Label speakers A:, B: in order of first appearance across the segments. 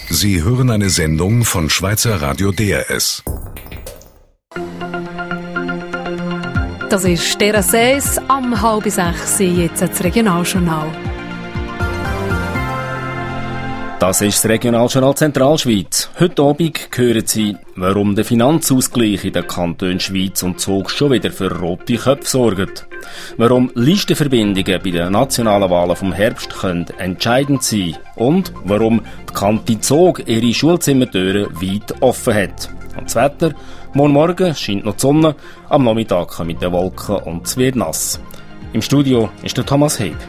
A: Sie hören eine Sendung von Schweizer Radio DRS.
B: Das ist der 6 am 5:30, jetzt das Regionaljournal.
C: Das ist das Regionaljournal Zentralschweiz. Heute Abend hören Sie, warum der Finanzausgleich in den Kantonen Schweiz und Zug schon wieder für rote Köpfe sorgt. Warum Listenverbindungen bei den nationalen Wahlen vom Herbst können entscheidend sein. Und warum die Kante Zug ihre Schulzimmertüren weit offen hat. Und das Wetter? Morgen scheint noch die Sonne, am Nachmittag kommen die Wolken und es wird nass. Im Studio ist der Thomas Heib.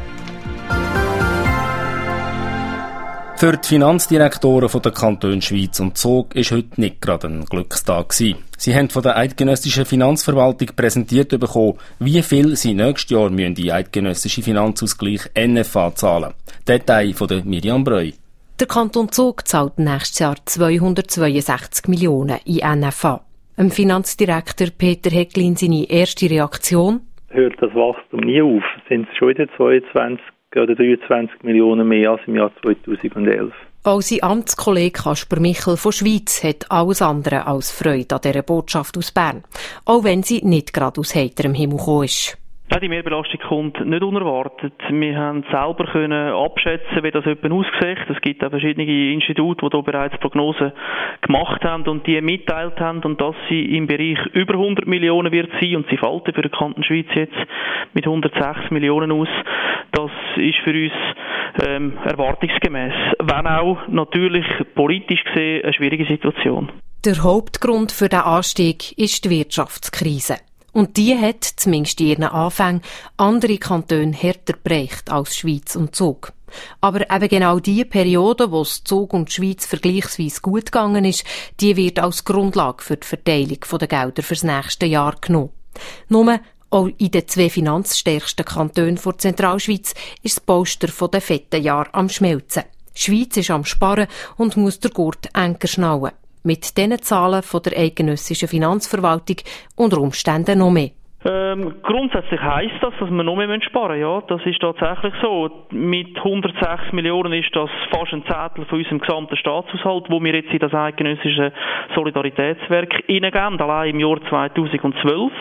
C: Für die Finanzdirektoren der Kantone Schweiz und Zug war heute nicht gerade ein Glückstag gewesen. Sie haben von der eidgenössischen Finanzverwaltung präsentiert bekommen, wie viel sie nächstes Jahr in die eidgenössische Finanzausgleich NFA zahlen. Detail von der Miriam Breu.
B: Der Kanton Zug zahlt nächstes Jahr 262 Millionen in NFA. Dem Finanzdirektor Peter Hecklin seine erste Reaktion:
D: Hört das Wachstum nie auf? Sind es schon wieder 22 oder 23 Millionen mehr als im Jahr 2011?
B: Auch sein Amtskollege Kasper Michel von Schweiz hat alles andere als Freude an dieser Botschaft aus Bern, auch wenn sie nicht gerade aus heiterem Himmel gekommen ist.
E: Ja, die Mehrbelastung kommt nicht unerwartet. Wir haben selber können abschätzen, wie das etwa aussieht. Es gibt auch verschiedene Institute, die hier bereits Prognosen gemacht haben und die mitteilt haben, und dass sie im Bereich über 100 Millionen wird sein, und sie fällt für den Kanton Schweiz jetzt mit 106 Millionen aus. Das ist für uns erwartungsgemäß. Wenn auch natürlich politisch gesehen eine schwierige Situation. Der
B: Hauptgrund für den Anstieg ist die Wirtschaftskrise. Und die hat, zumindest in ihren Anfängen, andere Kantone härter geprägt als Schweiz und Zug. Aber eben genau die Periode, wo es Zug und Schweiz vergleichsweise gut gegangen ist, die wird als Grundlage für die Verteilung der Gelder fürs nächste Jahr genommen. Nur auch in den 2 finanzstärksten Kantonen der Zentralschweiz ist das Polster der fetten Jahre am Schmelzen. Die Schweiz ist am Sparen und muss der Gurt enger schnallen. Mit diesen Zahlen von der eidgenössischen Finanzverwaltung unter Umständen noch mehr.
E: Grundsätzlich heisst das, dass wir noch mehr sparen müssen. Ja, das ist tatsächlich so. Mit 106 Millionen ist das fast ein Zehntel von unserem gesamten Staatshaushalt, wo wir jetzt in das eidgenössische Solidaritätswerk hineingeben, allein im Jahr 2012.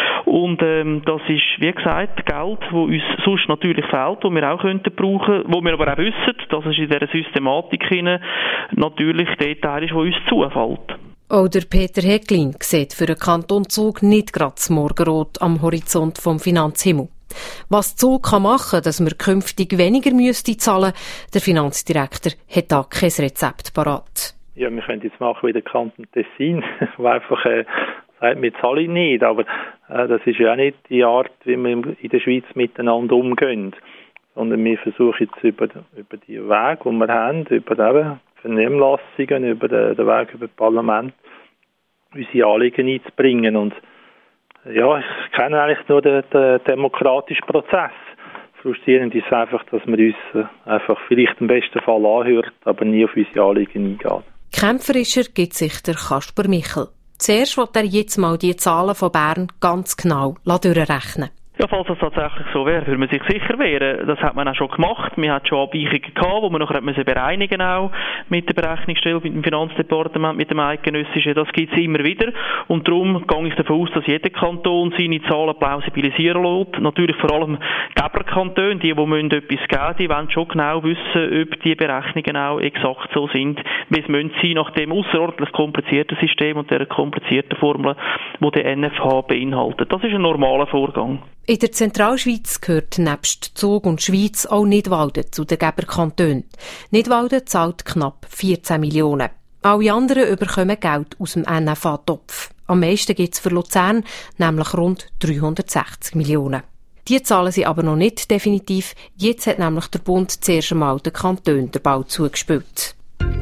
E: Und das ist, wie gesagt, Geld, das uns sonst natürlich fehlt, das wir auch könnten brauchen, wo wir aber auch wissen, dass es in dieser Systematik natürlich der Teil ist, der uns zufällt.
B: Auch der Peter Hecklin sieht für den Kanton Zug nicht gerade das Morgenrot am Horizont vom Finanzhimmel. Was Zug machen kann, dass wir künftig weniger müsste zahlen, der Finanzdirektor hat da kein Rezept parat.
D: Ja, wir können jetzt machen wie der Kanton Tessin, der einfach sagt, wir zahlen nicht, aber das ist ja auch nicht die Art, wie wir in der Schweiz miteinander umgehen, sondern wir versuchen jetzt über die Wege, die wir haben, über die Vernehmlassungen, über den Weg über das Parlament, unsere Anliegen einzubringen. Und ja, ich kenne eigentlich nur den demokratischen Prozess. Frustrierend ist einfach, dass man uns einfach vielleicht im besten Fall anhört, aber nie auf unsere Anliegen eingeht.
B: Kämpferischer gibt sich der Kasper Michel. Zuerst will er jetzt mal die Zahlen von Bern ganz genau durchrechnen.
E: Ja, falls das tatsächlich so wäre, würde man sich sicher wehren. Das hat man auch schon gemacht. Wir hatten schon Abweichungen gehabt, wo man nachher bereinigen auch mit der Berechnungsstelle, mit dem Finanzdepartement, mit dem Eidgenössischen. Das gibt es immer wieder. Und darum gehe ich davon aus, dass jeder Kanton seine Zahlen plausibilisieren lässt. Natürlich vor allem Geberkantone, die müssen etwas geben, die wollen schon genau wissen, ob die Berechnungen auch exakt so sind, wie es müssen sein, nach dem außerordentlich komplizierten System und der komplizierten Formel, die der NFH beinhaltet. Das ist ein normaler Vorgang.
B: In der Zentralschweiz gehört nebst Zug und Schweiz auch Nidwalden zu den Geberkantonen. Nidwalden zahlt knapp 14 Millionen. Alle anderen bekommen Geld aus dem NFA-Topf. Am meisten gibt es für Luzern, nämlich rund 360 Millionen. Die Zahlen sind aber noch nicht definitiv. Jetzt hat nämlich der Bund zuerst einmal den Kantonen den Ball zugespielt.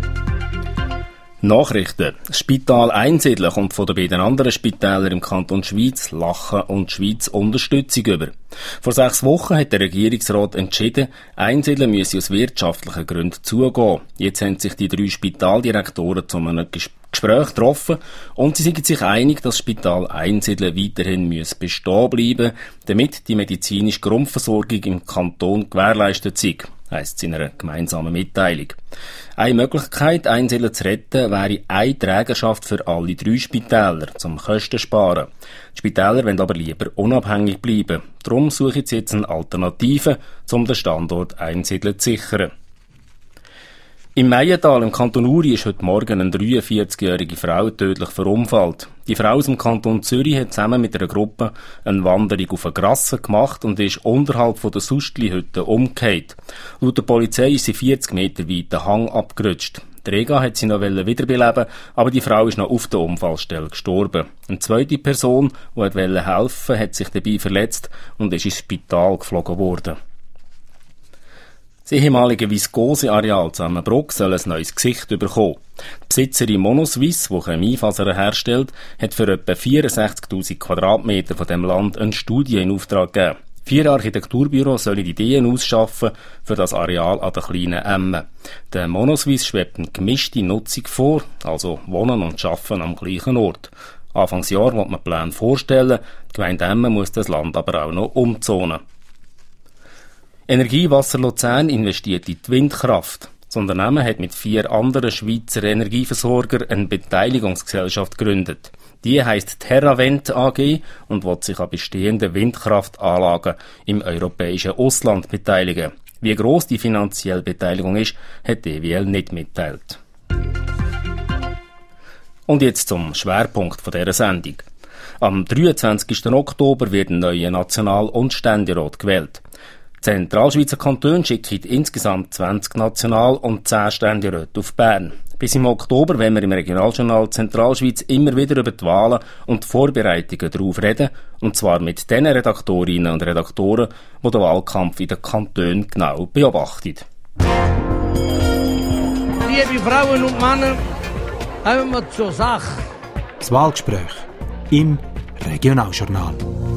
C: Nachrichten. Das Spital Einsiedeln kommt von den beiden anderen Spitälern im Kanton Schweiz, Lachen und Schweiz, Unterstützung über. Vor 6 Wochen hat der Regierungsrat entschieden, Einsiedeln müsse aus wirtschaftlichen Gründen zugehen. Jetzt haben sich die 3 Spitaldirektoren zu einem Gespräch getroffen und sie sind sich einig, dass das Spital Einsiedeln weiterhin bestehen bleiben, damit die medizinische Grundversorgung im Kanton gewährleistet sei, heisst es in einer gemeinsamen Mitteilung. Eine Möglichkeit, Einzelne zu retten, wäre eine Trägerschaft für alle 3 Spitäler, zum Kosten sparen. Die Spitäler wollen aber lieber unabhängig bleiben. Darum suchen sie jetzt eine Alternative, um den Standort Einsiedeln zu sichern. Im Meiental im Kanton Uri ist heute Morgen eine 43-jährige Frau tödlich verunfallt. Die Frau aus dem Kanton Zürich hat zusammen mit einer Gruppe eine Wanderung auf eine Grasse gemacht und ist unterhalb von der Sustli-Hütte umgekehrt. Laut der Polizei ist sie 40 Meter weit den Hang abgerutscht. Der Rega hat sie noch wiederbeleben, aber die Frau ist noch auf der Unfallstelle gestorben. Eine zweite Person, die helfen wollte, hat sich dabei verletzt und ist ins Spital geflogen worden. Das ehemalige Viskose-Areal Zusammenbruck soll ein neues Gesicht bekommen. Die Besitzerin Monoswiss, die Chemiefasern herstellt, hat für etwa 64'000 Quadratmeter von dem Land eine Studie in Auftrag gegeben. 4 Architekturbüros sollen Ideen ausschaffen für das Areal an der kleinen Emme. Der Monoswiss schwebt eine gemischte Nutzung vor, also Wohnen und Arbeiten am gleichen Ort. Anfangsjahr will man Pläne vorstellen, die Gemeinde Emme muss das Land aber auch noch umzonen. Energiewasser Luzern investiert in die Windkraft. Das Unternehmen hat mit 4 anderen Schweizer Energieversorgern eine Beteiligungsgesellschaft gegründet. Die heisst TerraVent AG und will sich an bestehenden Windkraftanlagen im europäischen Ausland beteiligen. Wie gross die finanzielle Beteiligung ist, hat die EWL nicht mitteilt. Und jetzt zum Schwerpunkt dieser Sendung. Am 23. Oktober wird ein neuer National- und Ständerat gewählt. Die Zentralschweizer Kantone schicken insgesamt 20 National- und 10 Ständeräte auf Bern. Bis im Oktober wollen wir im Regionaljournal Zentralschweiz immer wieder über die Wahlen und die Vorbereitungen darauf reden, und zwar mit den Redaktorinnen und Redaktoren, die den Wahlkampf in den Kantonen genau beobachten.
F: Liebe Frauen und Männer, kommen wir zur Sache.
G: Das Wahlgespräch im Regionaljournal.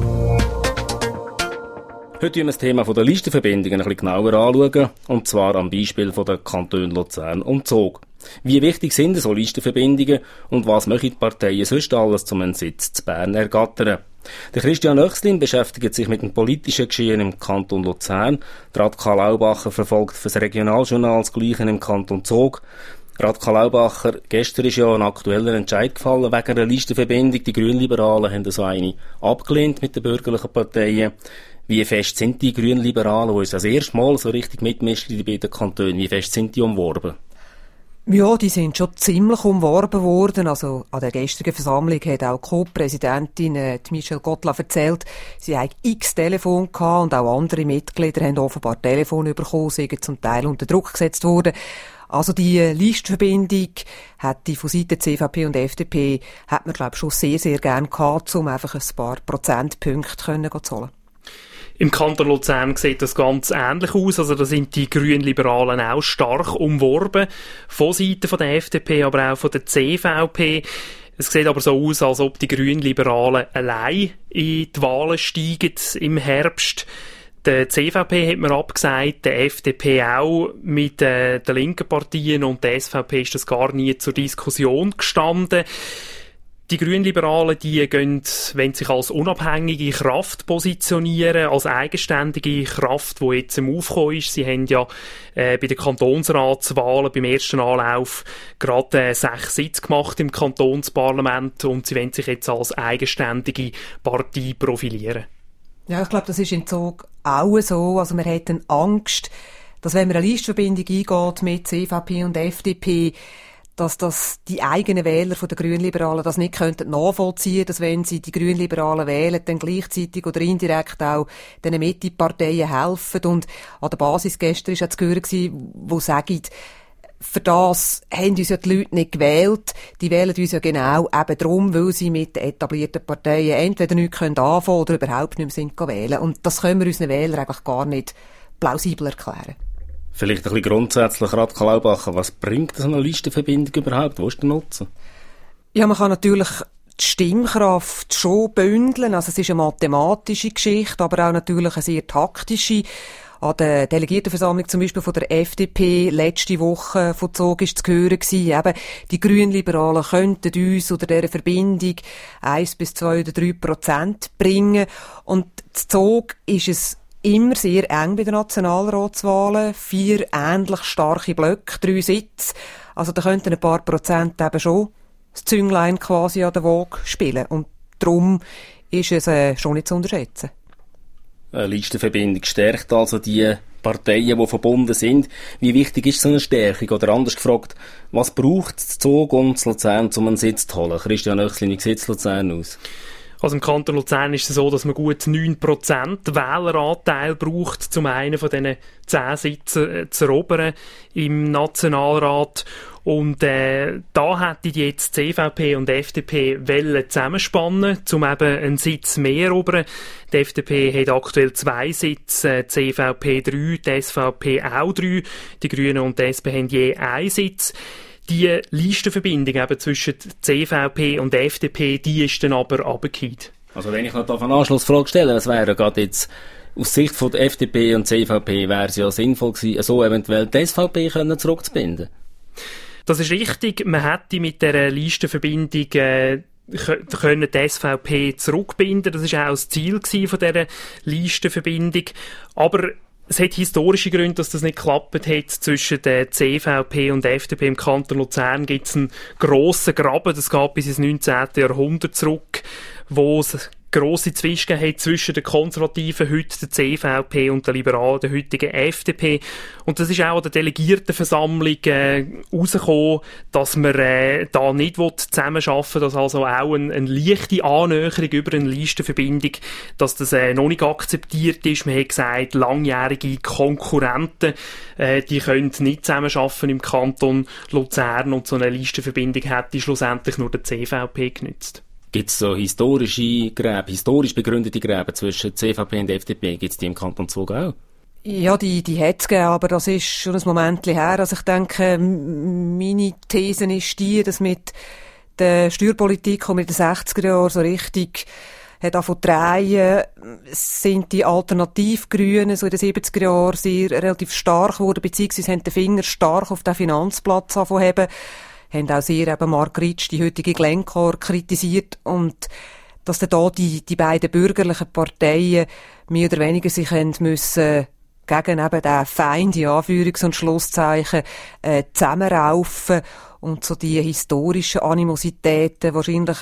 C: Heute schauen wir das Thema der Listenverbindungen ein bisschen genauer anschauen, und zwar am Beispiel der Kantone Luzern und Zug. Wie wichtig sind so Listenverbindungen und was möchten die Parteien sonst alles, um einen Sitz zu Bern ergattern? Der Christian Oechslin beschäftigt sich mit dem politischen Geschehen im Kanton Luzern. Radka Laubacher verfolgt für das Regionaljournal das Gleiche im Kanton Zug. Radka Laubacher, gestern ist ja ein aktueller Entscheid gefallen wegen einer Listenverbindung. Die Grünliberalen haben so eine abgelehnt mit den bürgerlichen Parteien. Wie fest sind die Grünliberalen, die uns das erste Mal so richtig mitmischen in den beiden Kantonen, wie fest sind die umworben?
H: Ja, die sind schon ziemlich umworben worden. Also an der gestrigen Versammlung hat auch die Co-Präsidentin Michelle Gottla erzählt, sie hat x Telefon gehabt und auch andere Mitglieder haben offenbar Telefon bekommen, sind zum Teil unter Druck gesetzt worden. Also die Listenverbindung hat die von Seiten CVP und FDP hat man, glaube ich, schon sehr, sehr gerne gehabt, um einfach ein paar Prozentpunkte zu holen.
I: Im Kanton Luzern sieht das ganz ähnlich aus. Also da sind die Grünliberalen auch stark umworben. Von Seiten von der FDP, aber auch von der CVP. Es sieht aber so aus, als ob die Grünliberalen allein in die Wahlen steigen im Herbst. Der CVP hat man abgesagt, der FDP auch. Mit den linken Partien und der SVP ist das gar nie zur Diskussion gestanden. Die Grünliberalen, die gehen, wenn sich als unabhängige Kraft positionieren, als eigenständige Kraft, die jetzt im Aufkommen ist. Sie haben ja bei den Kantonsratswahlen beim ersten Anlauf gerade 6 Sitze gemacht im Kantonsparlament und sie wollen sich jetzt als eigenständige Partei profilieren.
H: Ja, ich glaube, das ist in Zug auch so. Also wir hätten Angst, dass wenn man eine Listenverbindung eingeht mit CVP und FDP, dass das die eigenen Wähler von den Grünliberalen das nicht könnten nachvollziehen, dass wenn sie die Grünliberalen wählen, dann gleichzeitig oder indirekt auch den Mitte-Parteien helfen. Und an der Basis gestern war auch zu hören, die sagen, für das haben uns ja die Leute nicht gewählt. Die wählen uns ja genau eben darum, weil sie mit den etablierten Parteien entweder nichts anfangen können oder überhaupt nicht mehr sind wählen. Und das können wir unseren Wählern eigentlich gar nicht plausibel erklären.
C: Vielleicht ein bisschen grundsätzlich, Radka Laubacher, was bringt so eine Listenverbindung überhaupt? Wo ist der Nutzen?
H: Ja, man kann natürlich die Stimmkraft schon bündeln. Also es ist eine mathematische Geschichte, aber auch natürlich eine sehr taktische. An der Delegiertenversammlung zum Beispiel von der FDP letzte Woche von Zug ist zu hören gewesen. Eben, die Grünliberalen könnten uns oder dieser Verbindung 1 bis 2 oder 3% bringen. Und zu Zug ist es immer sehr eng bei den Nationalratswahlen. 4 ähnlich starke Blöcke, 3 Sitze. Also da könnten ein paar Prozent eben schon das Zünglein quasi an der Waage spielen. Und darum ist es schon nicht zu unterschätzen.
C: Eine Listenverbindung stärkt also die Parteien, die verbunden sind. Wie wichtig ist so eine Stärkung? Oder anders gefragt, was braucht es Zug und Luzern, um einen Sitz zu holen? Christian Oechslin, wie sieht Luzern aus?
I: Also im Kanton Luzern ist es so, dass man gut 9% Wähleranteil braucht, um einen von diesen 10 Sitzen zu erobern im Nationalrat. Und da hätten jetzt CVP und FDP zusammenspannen, um eben einen Sitz mehr erobern. Die FDP hat aktuell 2 Sitze, die CVP 3, die SVP auch 3. Die Grünen und die SP haben je 1 Sitz. Die Listenverbindung eben zwischen CVP und FDP, die ist dann aber runtergefallen.
C: Also wenn ich noch eine Anschlussfrage stelle, was wäre gerade jetzt aus Sicht von der FDP und CVP, wäre es ja sinnvoll gewesen, so eventuell die SVP zurückzubinden?
I: Das ist richtig. Man hätte mit dieser Listenverbindung können die SVP zurückbinden. Das war auch das Ziel von dieser Listenverbindung. Aber es hat historische Gründe, dass das nicht geklappt hat. Zwischen der CVP und der FDP im Kanton Luzern gibt es einen grossen Graben. Das geht bis ins 19. Jahrhundert zurück, wo es grosse Zwischen hat zwischen den Konservativen, heute der CVP, und den Liberalen, der heutigen FDP. Und das ist auch an der Delegiertenversammlung rausgekommen, dass man da nicht zusammenarbeiten will, dass also auch eine leichte Annäherung über eine Listenverbindung, dass das noch nicht akzeptiert ist. Man hat gesagt, langjährige Konkurrenten, die können nicht zusammenarbeiten im Kanton Luzern, und so eine Listenverbindung hätte schlussendlich nur der CVP genützt.
C: Gibt es so historisch begründete Gräben zwischen CVP und FDP? Gibt es die im Kanton Zug auch?
H: Ja, die hat es gegeben, aber das ist schon ein Moment her. Also ich denke, meine These ist die, dass mit der Steuerpolitik, die mit den 60er Jahren so richtig hat angefangen zu drehen, sind die Alternativgrünen so in den 70er Jahren relativ stark geworden, beziehungsweise haben den Finger stark auf den Finanzplatz angefangen, haben auch sehr eben Mark Ritsch, die heutige Glencore, kritisiert, und dass dann da die beiden bürgerlichen Parteien mehr oder weniger sich müssen gegen eben den Feind, in Anführungs- und Schlusszeichen, zusammenraufen und so die historischen Animositäten wahrscheinlich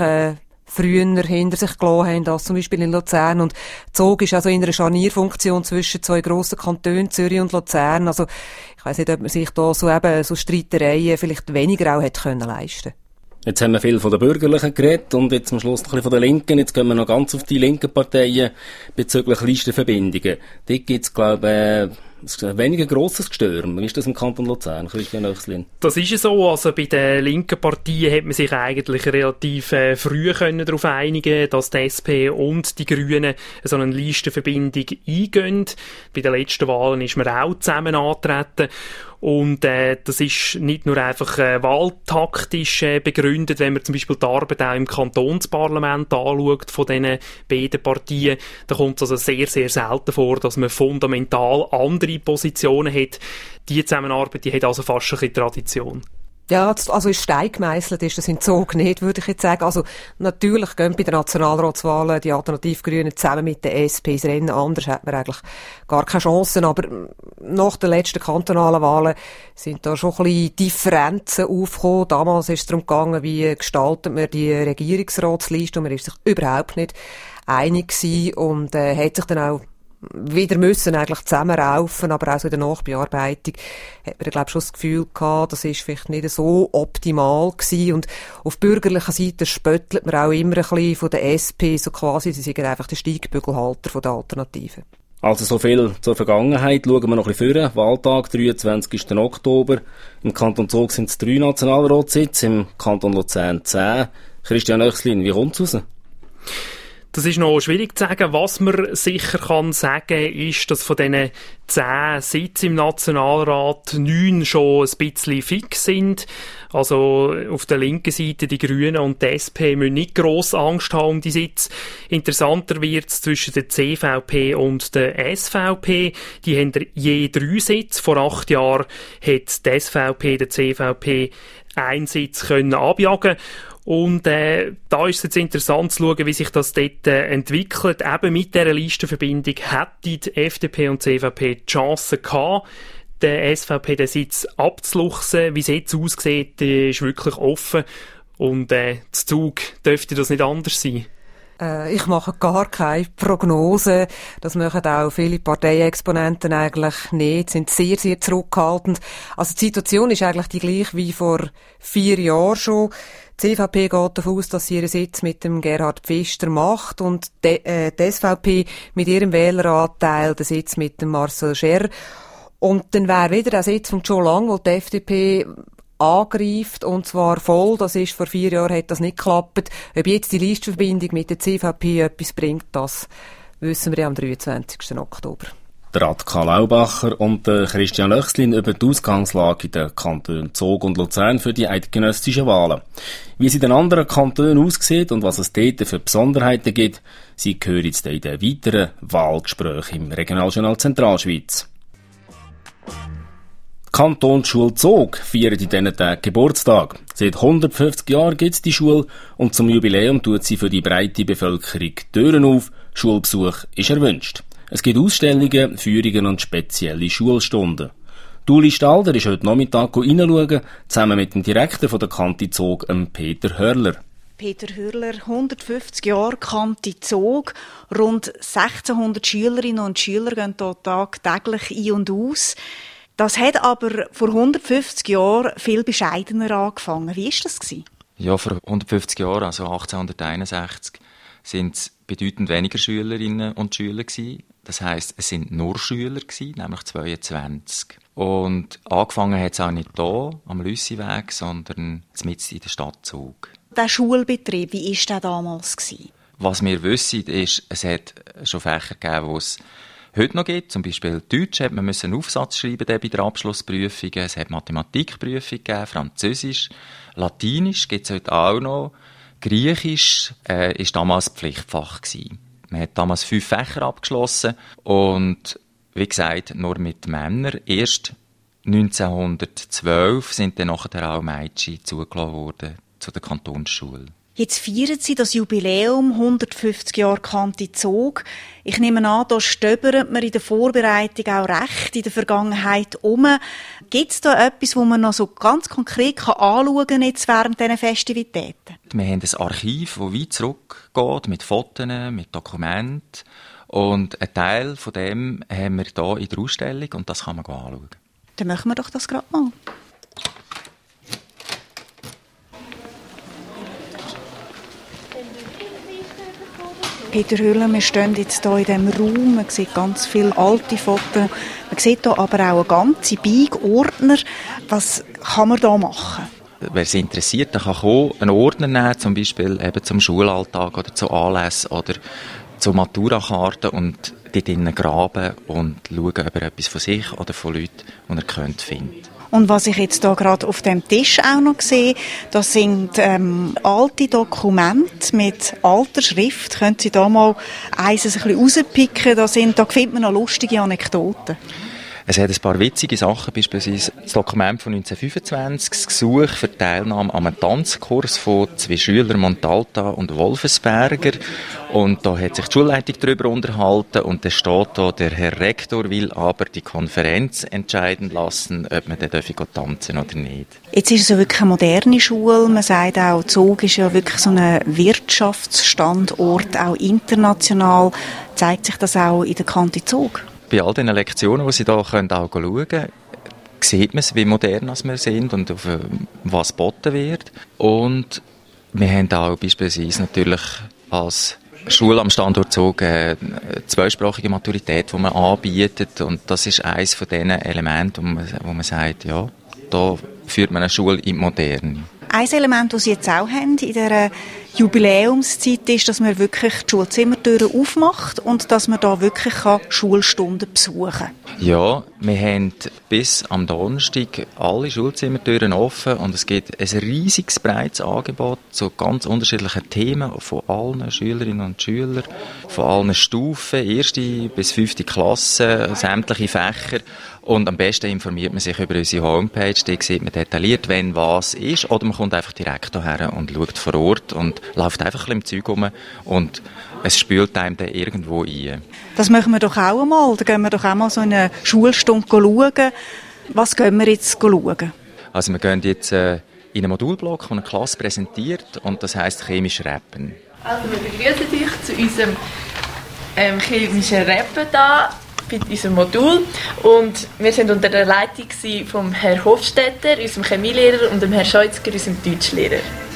H: früher hinter sich gelassen haben, als zum Beispiel in Luzern. Und Zug ist also in einer Scharnierfunktion zwischen 2 grossen Kantonen, Zürich und Luzern. Also ich weiss nicht, ob man sich da so Streitereien vielleicht weniger auch hätte leisten können.
C: Jetzt haben wir viel von den Bürgerlichen geredet und jetzt am Schluss noch ein bisschen von den Linken. Jetzt gehen wir noch ganz auf die linken Parteien bezüglich Listenverbindungen. Dort gibt es, glaube ich, weniger grosses Gestürm. Wie ist das im Kanton Luzern, Christian Oechslin?
I: Das ist so. Also bei den linken Parteien hat man sich eigentlich relativ früh darauf einigen, dass die SP und die Grünen so eine Listenverbindung eingehen. Bei den letzten Wahlen ist man auch zusammen angetreten. Und das ist nicht nur einfach wahltaktisch begründet, wenn man zum Beispiel die Arbeit auch im Kantonsparlament anschaut von diesen beiden Partien. Da kommt es also sehr, sehr selten vor, dass man fundamental andere Positionen hat. Die Zusammenarbeit, die hat also fast ein bisschen Tradition.
H: Ja, also ist Stein gemeisselt, ist das in Zug nicht, würde ich jetzt sagen. Also natürlich gehen bei den Nationalratswahlen die Alternativgrünen zusammen mit den SP ins Rennen. Anders hat man eigentlich gar keine Chancen. Aber nach den letzten kantonalen Wahlen sind da schon ein bisschen Differenzen aufgekommen. Damals ist es darum gegangen, wie gestaltet man die Regierungsratsliste, und man ist sich überhaupt nicht einig gewesen und hat sich dann auch wieder müssen eigentlich zusammenraufen, aber auch so in der Nachbearbeitung hat man, glaube ich, schon das Gefühl gehabt, das ist vielleicht nicht so optimal gewesen. Und auf bürgerlicher Seite spöttelt man auch immer ein bisschen von der SP, so quasi, sie sind einfach der Steigbügelhalter der Alternativen.
C: Also so viel zur Vergangenheit. Schauen wir noch ein bisschen vor. Wahltag, 23. Oktober. Im Kanton Zug sind es 3 Nationalratssitze, im Kanton Luzern 10. Christian Oechslin, wie kommt es raus?
I: Das ist noch schwierig zu sagen. Was man sicher kann sagen, ist, dass von diesen 10 Sitzen im Nationalrat 9 schon ein bisschen fix sind. Also auf der linken Seite die Grünen und die SP müssen nicht gross Angst haben um die Sitze. Interessanter wird es zwischen der CVP und der SVP. Die haben je 3 Sitze. Vor 8 Jahren hat die SVP der CVP einen Sitz können abjagen. Und da ist es jetzt interessant zu schauen, wie sich das dort entwickelt. Eben mit dieser Listenverbindung hätte die FDP und die CVP die Chance gehabt, der SVP den Sitz abzuluchsen. Wie es jetzt aussieht, ist wirklich offen. Und zu Zug dürfte das nicht anders sein.
H: Ich mache gar keine Prognose. Das machen auch viele Parteiexponenten eigentlich nicht, sind sehr, sehr zurückhaltend. Also die Situation ist eigentlich die gleiche wie vor 4 Jahren schon. Die CVP geht davon aus, dass sie ihren Sitz mit dem Gerhard Pfister macht und die SVP mit ihrem Wähleranteil den Sitz mit dem Marcel Scherr. Und dann wäre wieder der Sitz von Joe Lang, wo die FDP angreift, und zwar voll. Das ist, vor 4 Jahren hat das nicht geklappt. Ob jetzt die Listenverbindung mit der CVP etwas bringt, das wissen wir ja am 23. Oktober.
C: Der Radka Laubacher und Christian Löchslin über die Ausgangslage in den Kantonen Zug und Luzern für die eidgenössischen Wahlen. Wie es in den anderen Kantonen aussieht und was es dort für Besonderheiten gibt, Sie hören jetzt in den weiteren Wahlgesprächen im Regionaljournal Zentralschweiz. Die Kantonsschule Zug feiert in diesen Tagen Geburtstag. Seit 150 Jahren gibt es die Schule und zum Jubiläum tut sie für die breite Bevölkerung Türen auf. Schulbesuch ist erwünscht. Es gibt Ausstellungen, Führungen und spezielle Schulstunden. Uli Stalder ist heute Nachmittag reinschauen, zusammen mit dem Direktor von der Kante Zog, Peter Hörler.
J: Peter Hörler, 150 Jahre Kante Zog. Rund 1600 Schülerinnen und Schüler gehen hier tagtäglich ein und aus. Das hat aber vor 150 Jahren viel bescheidener angefangen. Wie war das?
K: Ja, vor 150 Jahren, also 1861, sind es bedeutend weniger Schülerinnen und Schüler gewesen. Das heisst, es sind nur Schüler gewesen, nämlich 22. Und angefangen hat es auch nicht hier, am Lüssiweg, sondern mitten in der Stadt Zug.
J: Der Schulbetrieb, wie war der damals?
K: Was wir wissen, ist, es hat schon Fächer gegeben, die es heute noch gibt. Zum Beispiel Deutsch hat man einen Aufsatz schreiben bei der Abschlussprüfungen. Es hat Mathematikprüfungen gegeben, Französisch, Latinisch gibt es heute auch noch. Griechisch ist damals Pflichtfach gewesen. Man hat damals 5 Fächer abgeschlossen und wie gesagt, nur mit Männern. Erst 1912 sind dann nachher auch Mädchen zugelassen worden zu der Kantonsschule.
J: Jetzt feiern Sie das Jubiläum 150 Jahre Kante Zog. Ich nehme an, da stöbert man in der Vorbereitung auch recht in der Vergangenheit um. Gibt es da etwas, wo man noch so ganz konkret anschauen kann jetzt während dieser Festivitäten?
K: Wir haben ein Archiv, das weit zurückgeht, mit Fotos, mit Dokumenten. Und ein Teil von dem haben wir hier in der Ausstellung und das kann man anschauen.
J: Dann machen wir doch das gerade mal. Peter Hörler, wir stehen jetzt hier in diesem Raum, man sieht ganz viele alte Fotos, man sieht hier aber auch eine ganze Beige Ordner. Was kann man da machen?
K: Wer es interessiert, der kann kommen, einen Ordner nehmen, zum Beispiel eben zum Schulalltag oder zu Anlässen oder zu Maturakarten und dort drinnen graben und schauen, ob er etwas von sich oder von Leuten, die er kennt, findet.
J: Und was ich jetzt hier gerade auf dem Tisch auch noch sehe, das sind alte Dokumente mit alter Schrift. Können Sie da mal eins ein bisschen rauspicken? Da findet man noch lustige Anekdoten.
K: Es hat ein paar witzige Sachen, beispielsweise das Dokument von 1925, das Gesuch für die Teilnahme an einem Tanzkurs von 2 Schülern, Montalta und Wolfensberger. Und da hat sich die Schulleitung darüber unterhalten und da steht da, der Herr Rektor will aber die Konferenz entscheiden lassen, ob man dann tanzen oder nicht.
J: Jetzt ist es ja wirklich eine moderne Schule. Man sagt auch, Zug ist ja wirklich so ein Wirtschaftsstandort, auch international. Zeigt sich das auch in der Kante Zug?
K: Bei all diesen Lektionen, die Sie hier auch schauen können, sieht man, wie modern wir sind und auf was geboten wird. Und wir haben auch beispielsweise natürlich als Schule am Standort Zug eine zweisprachige Maturität, die man anbietet. Und das ist eines von diesen Elementen, wo man sagt, ja, da führt man eine Schule in die Moderne.
J: Ein Element, das Sie jetzt auch haben in dieser Jubiläumszeit, ist, dass man wirklich die Schulzimmertüren aufmacht und dass man da wirklich Schulstunden besuchen kann.
K: Ja, wir haben bis am Donnerstag alle Schulzimmertüren offen und es gibt ein riesiges, breites Angebot zu ganz unterschiedlichen Themen von allen Schülerinnen und Schülern, von allen Stufen, 1. bis 5. Klasse, sämtliche Fächer. Und am besten informiert man sich über unsere Homepage, da sieht man detailliert, wenn was ist, oder man kommt einfach direkt hierher und schaut vor Ort und läuft einfach ein bisschen im Zeug rum und es spült einem dann irgendwo ein.
J: Das machen wir doch auch einmal. Da gehen wir doch auch mal so in eine Schulstunde schauen. Was gehen wir jetzt schauen?
K: Also wir gehen jetzt in einen Modulblock, den eine Klasse präsentiert, und das heisst chemisch Rappen.
L: Also wir begrüßen dich zu unserem chemischen Rappen da bei unserem Modul, und wir sind unter der Leitung von Herrn Hofstetter, unserem Chemielehrer, und dem Herrn Scheutzger, unserem Deutschlehrer.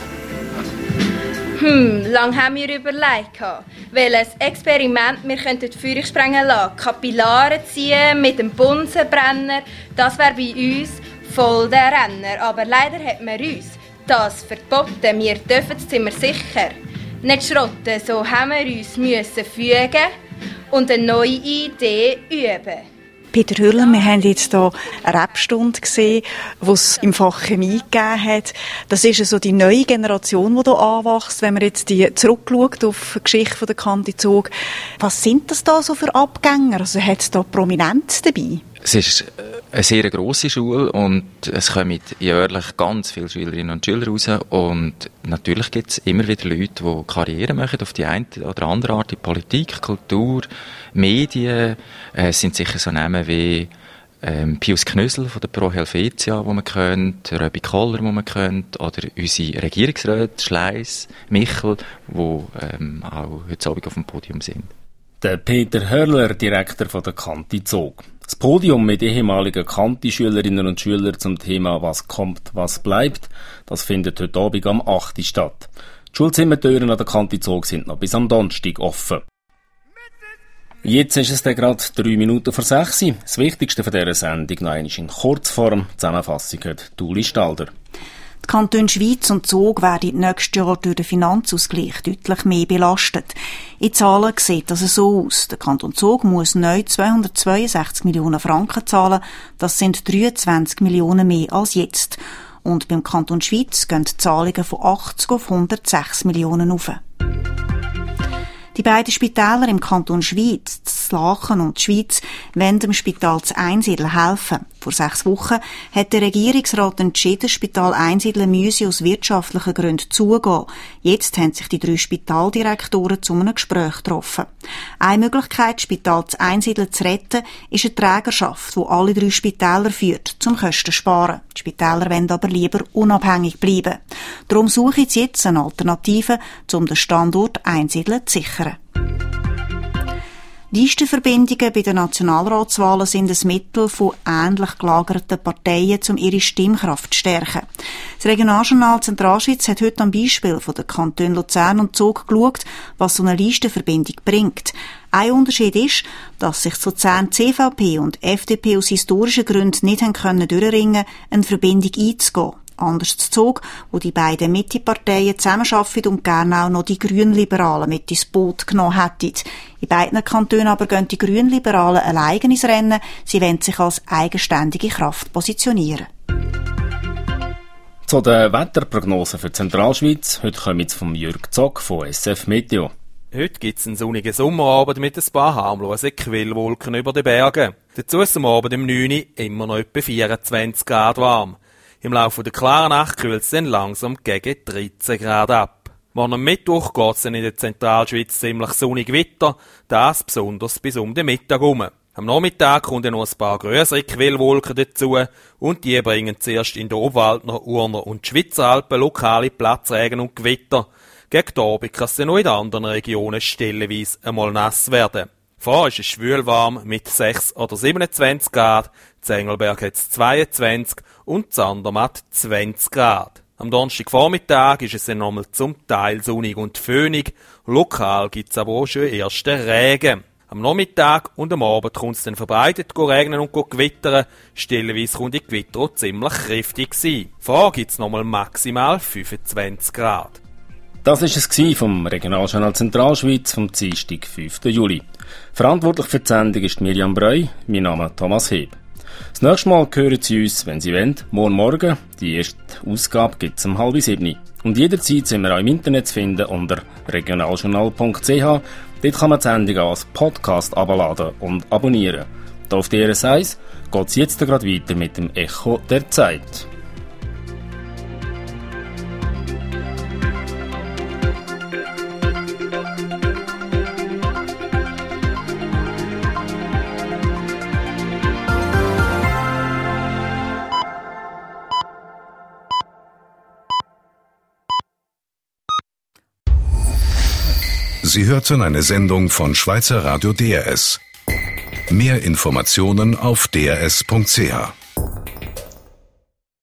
M: Lang haben wir überlegt, welches Experiment wir Feuer sprengen lassen. Kapillaren ziehen mit dem Bunsenbrenner, das wäre bei uns voll der Renner. Aber leider hat man uns das verboten. Wir dürfen das Zimmer sicher nicht schrotten. So haben wir uns fügen und eine neue Idee üben.
J: Peter Hürler, wir haben jetzt hier eine Rapstunde gesehen, die es im Fach Chemie gegeben hat. Das ist so die neue Generation, die hier anwächst, wenn man jetzt zurückschaut auf die Geschichte der Kante Zug. Was sind das da so für Abgänger? Also hat es da Prominenz dabei?
K: Es ist eine sehr grosse Schule und es kommen jährlich ganz viele Schülerinnen und Schüler raus, und natürlich gibt es immer wieder Leute, die Karriere machen auf die eine oder andere Art in Politik, Kultur, Medien. Es sind sicher so Namen wie Pius Knüssel von der Pro Helvetia, die man kennt, Röbi Koller, die man kennt, oder unsere Regierungsräte Schleiss, Michel, die auch heute Abend auf dem Podium sind.
C: Der Peter Hörler, Direktor von der Kante Zog. Das Podium mit ehemaligen Kante-Schülerinnen und Schülern zum Thema «Was kommt, was bleibt», das findet heute Abend am 8. statt. Die Schulzimmertüren an der Kante Zog sind noch bis am Donnerstag offen. Jetzt ist es dann gerade 3 Minuten vor 6. Das Wichtigste von dieser Sendung noch einmal in Kurzform. Zusammenfassung hat Uli Stalder.
J: Die Kantone Schweiz und Zug werden nächstes Jahr durch den Finanzausgleich deutlich mehr belastet. In Zahlen sieht das so aus. Der Kanton Zug muss neu 262 Millionen Franken zahlen. Das sind 23 Millionen mehr als jetzt. Und beim Kanton Schweiz gehen die Zahlungen von 80 auf 106 Millionen auf. Die beiden Spitäler im Kanton Schweiz, das Lachen und die Schweiz, wollen dem Spital zu Einsiedl helfen. Vor 6 Wochen hat der Regierungsrat entschieden, das Spital Einsiedl müsse aus wirtschaftlichen Gründen zugehen. Jetzt haben sich die 3 Spitaldirektoren zu einem Gespräch getroffen. Eine Möglichkeit, das Spital zu Einsiedl zu retten, ist eine Trägerschaft, die alle 3 Spitäler führt, zum Kosten zu sparen. Die Spitäler wollen aber lieber unabhängig bleiben. Darum suchen sie jetzt eine Alternative, um den Standort Einsiedl zu sichern. Listenverbindungen bei den Nationalratswahlen sind ein Mittel von ähnlich gelagerten Parteien, um ihre Stimmkraft zu stärken. Das Regionaljournal Zentralschweiz hat heute am Beispiel von den Kantonen Luzern und Zug geschaut, was so eine Listenverbindung bringt. Ein Unterschied ist, dass sich Luzern CVP und FDP aus historischen Gründen nicht durchringen können, eine Verbindung einzugehen. Anders zu Zug, wo die beiden Mitte-Parteien zusammenarbeiten und gerne auch noch die Grünliberalen mit ins Boot genommen hätten. In beiden Kantonen aber gehen die Grünliberalen allein ins Rennen. Sie wollen sich als eigenständige Kraft positionieren.
C: Zu den Wetterprognosen für die Zentralschweiz. Heute kommen wir von Jürg Zock von SF Meteo.
N: Heute gibt es einen sonnigen Sommerabend mit ein paar harmlosen Quellwolken über den Bergen. Dazu ist am Abend um 9 Uhr immer noch etwa 24 Grad warm. Im Laufe der klaren Nacht kühlt es dann langsam gegen 13 Grad ab. Morgen am Mittwoch geht es dann in der Zentralschweiz ziemlich sonnig weiter, das besonders bis um den Mittag herum. Am Nachmittag kommen dann noch ein paar grössere Quellwolken dazu und die bringen zuerst in den Obwaldner, Urner und Schweizer Alpen lokale Platzregen und Gewitter. Gegen den Abend kann es dann noch in den anderen Regionen stellenweise einmal nass werden. Vorher ist es schwülwarm mit 6 oder 27 Grad, in Engelberg hat es 22 und Zandermatt 20 Grad. Am Donnerstagvormittag ist es dann nochmal zum Teil sonnig und föhnig, lokal gibt es aber auch schon ersten Regen. Am Nachmittag und am Abend kommt es dann verbreitet regnen und gewittern, stellenweise kommt die Gewitter auch ziemlich kräftig sein. Vorher gibt es nochmal maximal 25 Grad.
C: Das war es vom Regionaljournal Zentralschweiz vom Dienstag, 5. Juli. Verantwortlich für die Sendung ist Miriam Breu, mein Name Thomas Heb. Das nächste Mal hören Sie uns, wenn Sie wollen, morgen. Die erste Ausgabe gibt es um 6:30. Und jederzeit sind wir auch im Internet zu finden unter regionaljournal.ch. Dort kann man die Sendung als Podcast abladen und abonnieren. Hier auf DRS 1 geht es jetzt gerade weiter mit dem Echo der Zeit.
A: Sie hörten eine Sendung von Schweizer Radio DRS. Mehr Informationen auf drs.ch.